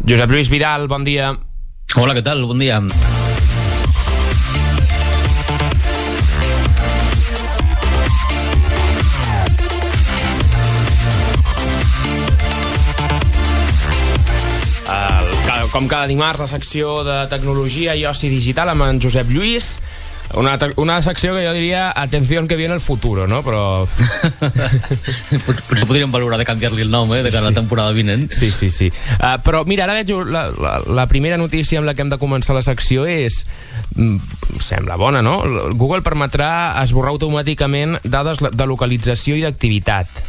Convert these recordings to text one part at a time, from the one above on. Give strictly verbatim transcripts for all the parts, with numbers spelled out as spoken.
Josep Lluís Vidal, bon dia. Hola, què tal? Bon dia. Com cada dimarts, la secció de tecnologia i oci digital amb en Josep Lluís. Una, una secció que jo diria, atenció que viene el futuro, no? Però... Potser podríem valorar de canviar-li el nom, eh? De cara a la temporada vinent. Sí, sí, sí. Uh, però mira, ara veig la, la, la primera notícia amb la que hem de començar la secció és... Sembla bona, no? Google permetrà esborrar automàticament dades de localització i d'activitat.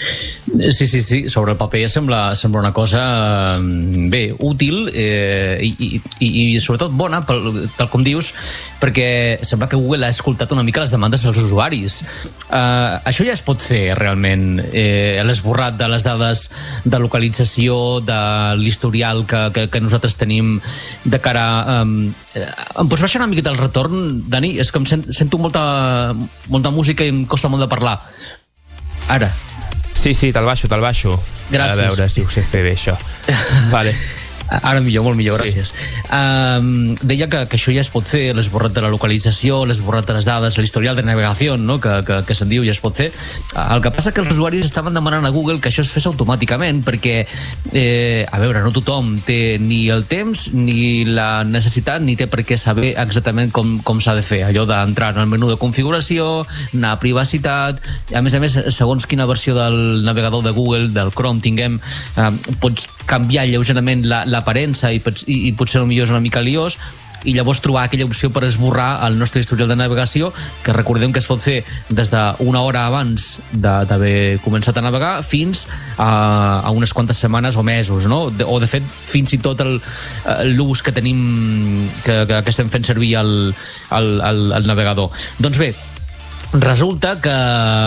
Sí, sí, sí, sobre el paper sembla, sembla una cosa bé, útil eh, i, i, i sobretot bona, tal com dius, perquè sembla que Google ha escoltat una mica les demandes dels usuaris. Uh, això ja es pot fer realment, eh, l'esborrat de les dades de localització, de l'historial que, que, que nosaltres tenim de cara a... Um, em pots baixar una miqueta el retorn, Dani? És que em sent, sento molta, molta música i em costa molt de parlar. Ara. Sí, sí, te'l baixo, te'l baixo. Gràcies. A veure si ho sé fer bé, això. Vale. Ara millor, molt millor, gràcies. Sí. Um, deia que, que això ja es pot fer, l'esborrat de la localització, l'esborrat de les dades, l'historial de navegació, no? que, que, que se'n diu, ja es pot fer. El que passa que els usuaris estaven demanant a Google que això es fes automàticament, perquè, eh, a veure, no tothom té ni el temps, ni la necessitat, ni té per què saber exactament com, com s'ha de fer. Allò d'entrar en el menú de configuració, anar a privacitat, a més a més, segons quina versió del navegador de Google, del Chrome, tinguem, eh, pots canviar lleugerament la, l'aparença i, i, i potser potser és una mica liós, i llavors trobar aquella opció per esborrar el nostre historial de navegació, que recordem que es pot fer des d'una hora abans d'haver començat a navegar fins a, a unes quantes setmanes o mesos, no? De, o de fet fins i tot l'ús que tenim, que, que estem fent servir el, el, el, el navegador. Doncs bé, resulta que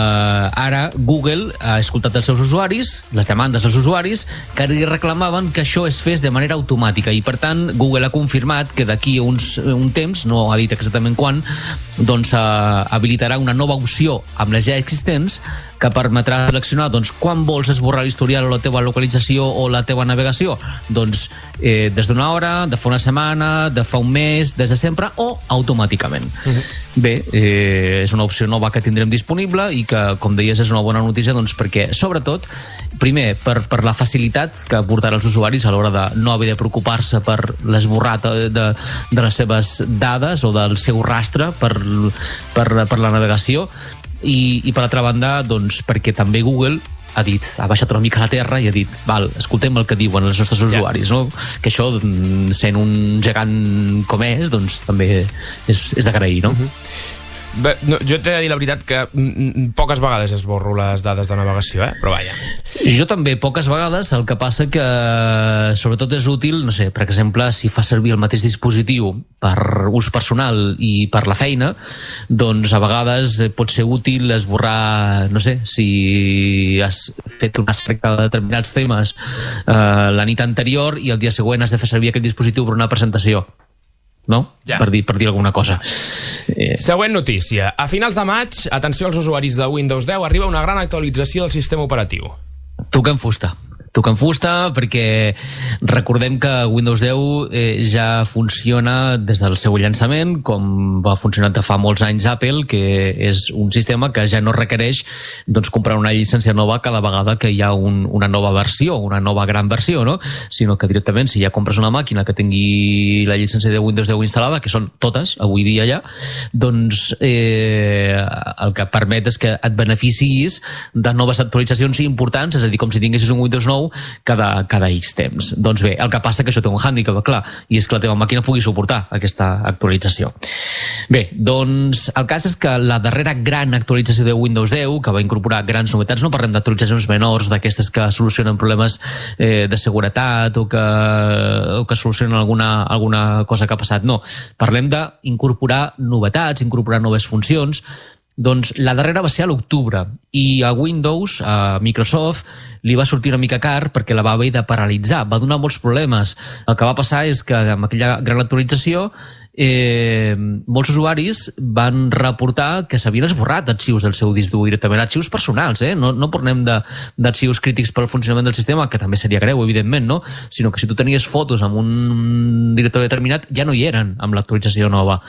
ara Google ha escoltat els seus usuaris, les demandes dels usuaris, que li reclamaven que això es fes de manera automàtica, i per tant Google ha confirmat que d'aquí a uns, un temps, no ha dit exactament quan, doncs eh, habilitarà una nova opció amb les ja existents que permetrà seleccionar doncs, quan vols esborrar l'historial o la teva localització o la teva navegació. Doncs eh, des d'una hora, de fa una setmana, de fa un mes, des de sempre o automàticament. Uh-huh. Bé, eh, és una opció nova que tindrem disponible i que, com deies, és una bona notícia, doncs, perquè, sobretot, primer, per, per la facilitat que portarà els usuaris a l'hora de no haver de preocupar-se per l'esborrat de, de, de les seves dades o del seu rastre per, per, per la navegació, i, i per altra banda, doncs, perquè també Google ha dit, ha baixat una mica a la terra i ha dit, val, escoltem el que diuen els nostres usuaris, no? Que això, sent un gegant com és, doncs també és, és d'agrair, no? Uh-huh. Bé, no, jo t'he de dir la veritat que m, poques vegades esborro les dades de navegació, eh? Però vaja. Jo també, poques vegades. El que passa que sobretot és útil, no sé, per exemple, si fa servir el mateix dispositiu per ús personal i per la feina, doncs a vegades pot ser útil esborrar, no sé, si has fet una cerca de determinats temes eh, la nit anterior i el dia següent has de fer servir aquest dispositiu per una presentació, no? Ja. Per dir, per dir alguna cosa. Eh... Següent notícia. A finals de maig, atenció als usuaris de Windows deu, arriba una gran actualització del sistema operatiu. Toquem fusta. Toquem fusta perquè recordem que Windows deu eh, ja funciona des del seu llançament, com va funcionar de fa molts anys Apple, que és un sistema que ja no requereix doncs, comprar una llicència nova cada vegada que hi ha un, una nova versió, una nova gran versió, no? Sinó que directament, si ja compres una màquina que tingui la llicència de Windows deu instal·lada, que són totes, avui dia ja, doncs eh, el que permet és que et beneficis de noves actualitzacions importants, és a dir, com si tinguessis un Windows nou cada, cada X temps. Doncs bé, el que passa que això té un hàndicap, clar, i és que la teva màquina pugui suportar aquesta actualització. Bé, doncs el cas és que la darrera gran actualització de Windows deu, que va incorporar grans novetats, no parlem d'actualitzacions menors, d'aquestes que solucionen problemes eh, de seguretat o que, o que solucionen alguna, alguna cosa que ha passat, no. Parlem d'incorporar novetats, incorporar noves funcions. Doncs la darrera va ser a l'octubre i a Windows, a Microsoft, li va sortir una mica car perquè la va haver de paralitzar, va donar molts problemes. El que va passar és que amb aquella gran actualització eh, molts usuaris van reportar que s'havien esborrat arxius del seu disc dur, directament arxius personals, eh? no, no parlem d'arxius crítics pel funcionament del sistema, que també seria greu, evidentment, no? Sinó que si tu tenies fotos amb un directori determinat, ja no hi eren amb l'actualització nova.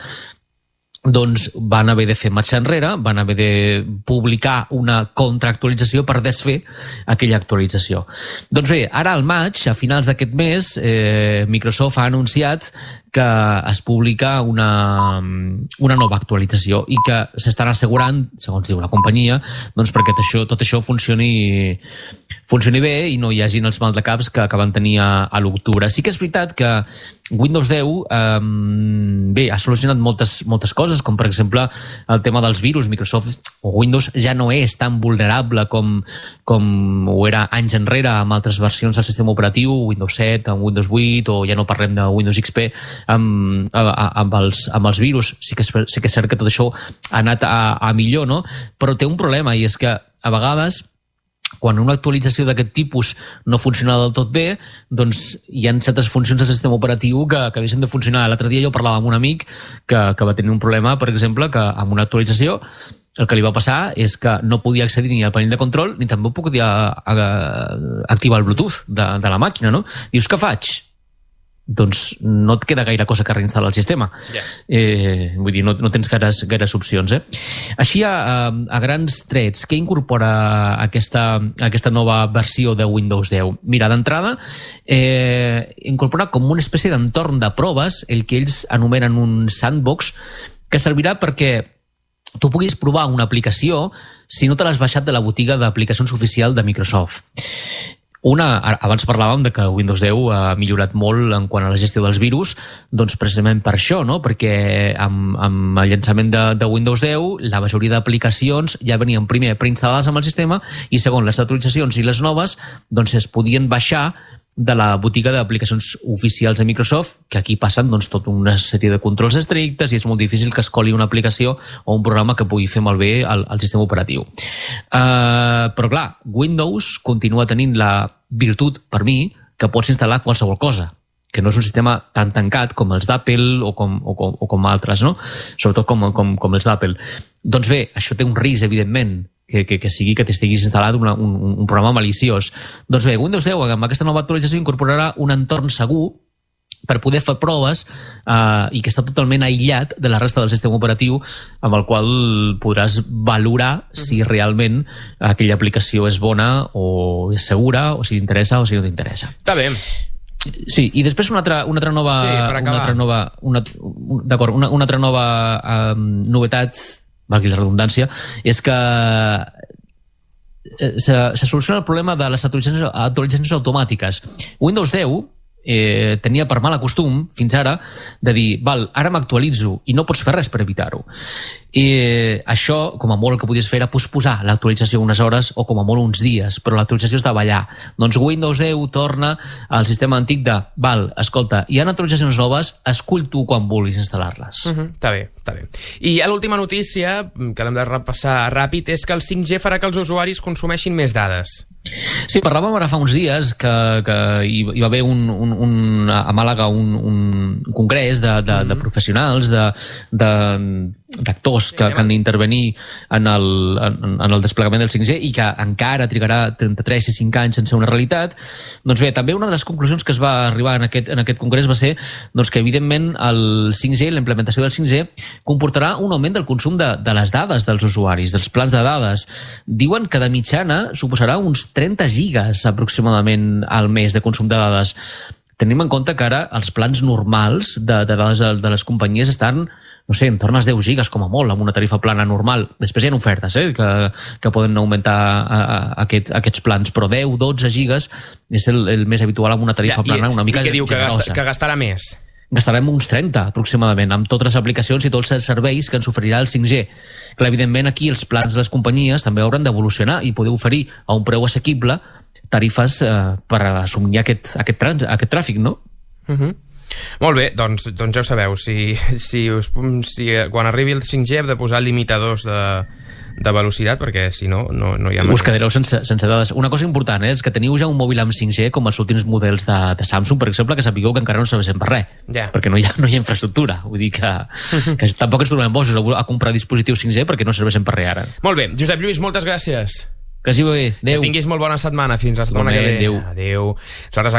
Doncs van haver de fer marxa enrere, van haver de publicar una contraactualització per desfer aquella actualització. Doncs bé, ara al maig, a finals d'aquest mes, eh, Microsoft ha anunciat que es publica una, una nova actualització i que s'estan assegurant, segons diu la companyia, doncs perquè tot això, tot això funcioni, funcioni bé i no hi hagin els maldecaps que, que van tenir a, a l'octubre. Sí que és veritat que Windows deu eh, bé, ha solucionat moltes, moltes coses, com per exemple el tema dels virus. Microsoft o Windows ja no és tan vulnerable com, com ho era anys enrere amb altres versions del sistema operatiu, Windows set, amb Windows vuit, o ja no parlem de Windows X P amb, amb, els, amb els virus. Sí que, és, sí que és cert que tot això ha anat a, a millor, no? Però té un problema, i és que a vegades quan una actualització d'aquest tipus no funciona del tot bé, doncs hi ha certes funcions del sistema operatiu que, que deixen de funcionar. L'altre dia jo parlava amb un amic que, que va tenir un problema, per exemple, que amb una actualització el que li va passar és que no podia accedir ni al panell de control ni també podia activar el Bluetooth de, de la màquina, no? Dius, què faig? Doncs no et queda gaire cosa que reinstal·lar el sistema. Yeah. Eh, vull dir, no, no tens gaires, gaires opcions. Eh? Així, a, a grans trets, què incorpora aquesta, aquesta nova versió de Windows deu? Mira, d'entrada, eh, incorpora com una espècie d'entorn de proves, el que ells anomenen un sandbox, que servirà perquè tu puguis provar una aplicació si no te l'has baixat de la botiga d'aplicacions oficial de Microsoft. Una, abans parlàvem de que Windows deu ha millorat molt en quant a la gestió dels virus, doncs precisament per això, no? Perquè amb, amb el llançament de, de Windows deu la majoria d'aplicacions ja venien primer preinstal·lades amb el sistema i segon, les actualitzacions i les noves doncs es podien baixar de la botiga d'aplicacions oficials de Microsoft, que aquí passen doncs, tota una sèrie de controls estrictes i és molt difícil que es coli una aplicació o un programa que pugui fer malbé el, el sistema operatiu. Uh, però clar, Windows continua tenint la virtut, per mi, que pots instal·lar qualsevol cosa, que no és un sistema tan tancat com els d'Apple o, com, o, com, o com altres, no? Sobretot com, com, com els d'Apple. Doncs bé, això té un risc, evidentment, que, que, que sigui que t'estiguis instal·lat una, un, un programa maliciós. Doncs bé, Windows deu amb aquesta nova actualització incorporarà un entorn segur per poder fer proves eh, i que està totalment aïllat de la resta del sistema operatiu, amb el qual podràs valorar si realment aquella aplicació és bona o és segura, o si t'interessa o si no t'interessa. Està bé. Sí, i després una altra, una altra nova... Sí, per acabar. Una altra nova, una, d'acord, una, una altra nova eh, novetat, valgui la redundància, és que se, se soluciona el problema de les actualitzacions, actualitzacions automàtiques. Windows deu eh, tenia per mal costum, fins ara, de dir, val, ara m'actualitzo i no pots fer res per evitar-ho. I això, com a molt el que podies fer era posposar l'actualització unes hores o com a molt uns dies, però l'actualització estava allà. Doncs Windows deu torna al sistema antic de, val, escolta, hi ha actualitzacions noves, escull tu quan vulguis instal·lar-les. Uh -huh, està bé, està bé. I ja l'última notícia, que l'hem de repassar ràpid, és que el cinc G farà que els usuaris consumeixin més dades. Sí, parlàvem ara fa uns dies que, que hi, hi va haver un, un, un, a Màlaga un, un congrés de, de, de professionals, de, de, d'actors que, que han d'intervenir en, el, en, en el desplegament del cinc G i que encara trigarà trenta-tres i cinc anys en ser una realitat. Doncs bé, també una de les conclusions que es va arribar en aquest, en aquest congrés va ser doncs, que evidentment el cinc G, la implementació del cinc G comportarà un augment del consum de, de les dades dels usuaris, dels plans de dades. Diuen que de mitjana suposarà uns trenta gigas aproximadament al mes de consum de dades. Tenim en compte que ara els plans normals de, de dades de, de les companyies estan, no sé, en torn als deu gigas com a molt, amb una tarifa plana normal. Després hi ha ofertes eh, que, que poden augmentar a, a, aquest, aquests plans, però deu, dotze gigas és el, el més habitual amb una tarifa ja, plana una mica generosa. I què diu, que, gasta, que gastarà més? Gastarem uns trenta aproximadament amb totes les aplicacions i tots els serveis que ens oferirà el cinc G. Clar, evidentment aquí els plans de les companyies també hauran d'evolucionar i poder oferir a un preu assequible tarifes eh, per assumir aquest, aquest, trans, aquest tràfic, no? Uh -huh. Molt bé, doncs, doncs ja ho sabeu, si, si, us, si quan arribi el cinc G hem de posar limitadors de, de velocitat, perquè si no, no, no hi ha... Us quedareu sense, sense dades. Una cosa important, eh, és que teniu ja un mòbil amb cinc G com els últims models de, de Samsung, per exemple, que sapigueu que encara no serveixen per res, yeah. perquè no hi ha, no hi ha infraestructura. Vull dir que, que tampoc ens trobem bojos a, a comprar dispositius cinc G perquè no serveixen per res ara. Molt bé. Josep Lluís, moltes gràcies. Que sigui bé. Adéu. Que tinguis molt bona setmana. Fins la setmana que ve. Adéu. Adéu.